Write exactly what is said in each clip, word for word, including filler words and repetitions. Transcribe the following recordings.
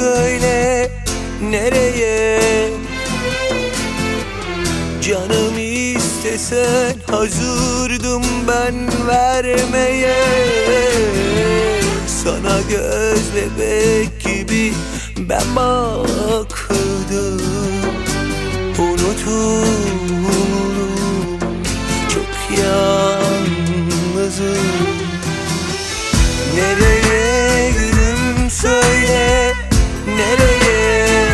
söyle nereye? Canım istesen hazırdım ben vermeye. Sana göz bebek gibi ben baktım, unutuldum, çok yalnızım. Nereye gülüm söyle nereye?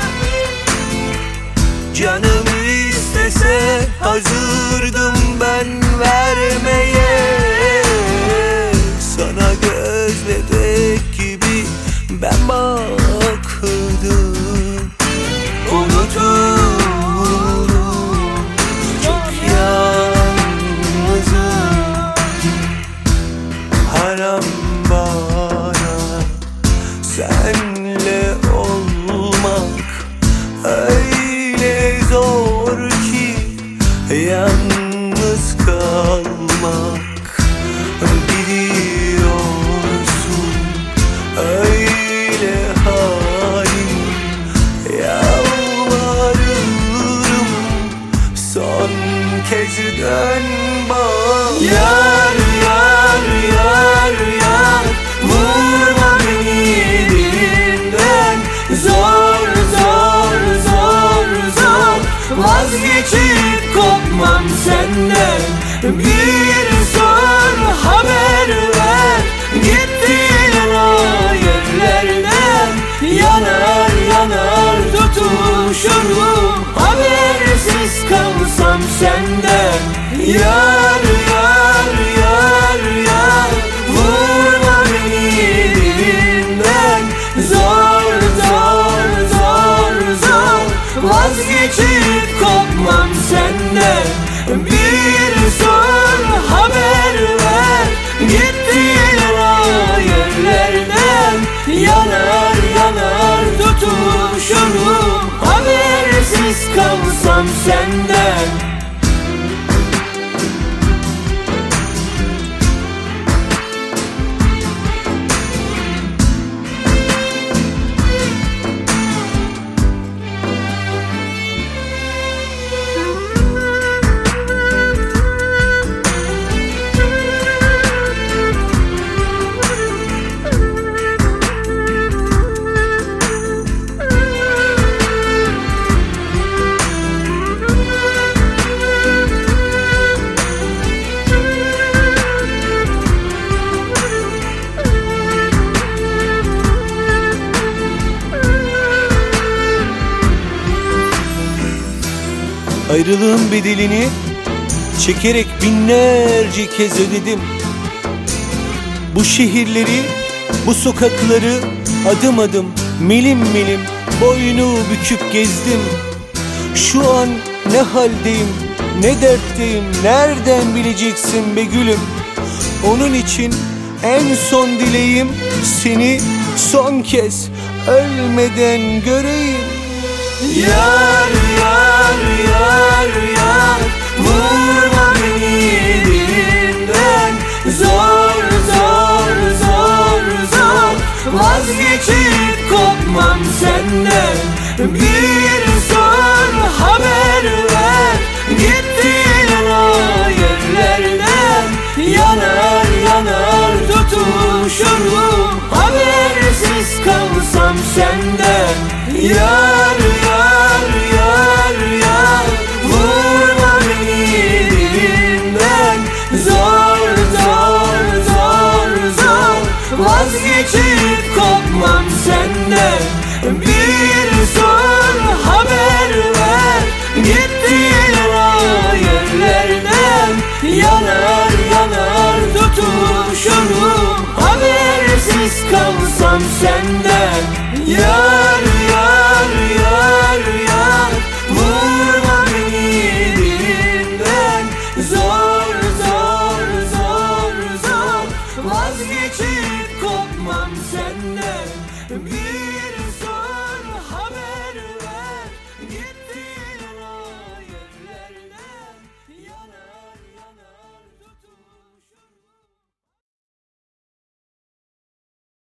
Canım istese hazırdım ben vermeye. Sana göz bebek gibi ben baktım, unutuldum, çok yalnızım. Haram bana senle olmak, öyle zor ki yalnız kalmak. Biliyorsun öyle halim, yalvarırım son kez dön bana. Yar yar yar yar, vurma beni dilinden. Zor zor zor zor vazgeçip kopmam senden. Bir sor haber ver, gittiğin o yerlerden. Yanar yanar tutuşurum habersiz kalsam senden. Yar yar yar yar, vurma beni dilinden. Zor zor zor zor vazgeçip kopmam senden. Bir sor haber ver, gittiğin o yerlerden. Yanar yanar tutuşurum habersiz kalsam senden. Ayrılığın bedelini çekerek binlerce kez ödedim. Bu şehirleri, bu sokakları adım adım, milim milim boynu büküp gezdim. Şu an ne haldeyim, ne dertteyim, nereden bileceksin be gülüm? Onun için en son dileğim seni son kez ölmeden göreyim. Yar yar yar yar, vurma beni dilinden. Zor zor zor zor vazgeçip kopmam senden. Bir sor haber ver, gittiğin o yerlerden. Yanar yanar tutuşurum habersiz kalsam senden. Yar yar yar yar, vurma beni dilinden. Zor zor zor zor vazgeçip kopmam senden. Bir sor haber ver, gittiğin o yerlerden. Yanar yanar tutuşurum habersiz kalsam senden. Yar yar yar yar, vurma beni dilinden. Zor zor zor zor vazgeçip kopmam senden.